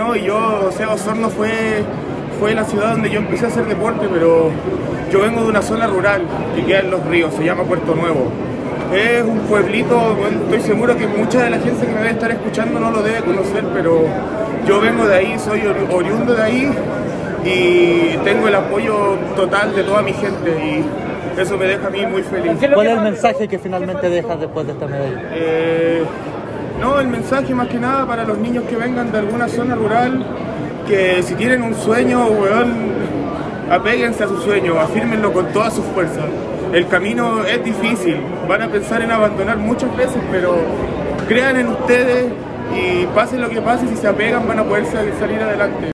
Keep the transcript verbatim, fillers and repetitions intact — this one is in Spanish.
no, y yo, o sea, Osorno fue, fue la ciudad donde yo empecé a hacer deporte, pero yo vengo de una zona rural que queda en Los Ríos, se llama Puerto Nuevo. Es un pueblito, bueno, estoy seguro que mucha de la gente que me debe estar escuchando no lo debe conocer, pero yo vengo de ahí, soy oriundo de ahí y tengo el apoyo total de toda mi gente y eso me deja a mí muy feliz. ¿Cuál es el mensaje que finalmente dejas después de esta medalla? Eh, no, el mensaje más que nada para los niños que vengan de alguna zona rural, que si tienen un sueño, weón, apéguense a su sueño, afírmenlo con todas sus fuerzas. El camino es difícil, van a pensar en abandonar muchas veces, pero crean en ustedes y pase lo que pase, si se apegan van a poder salir adelante.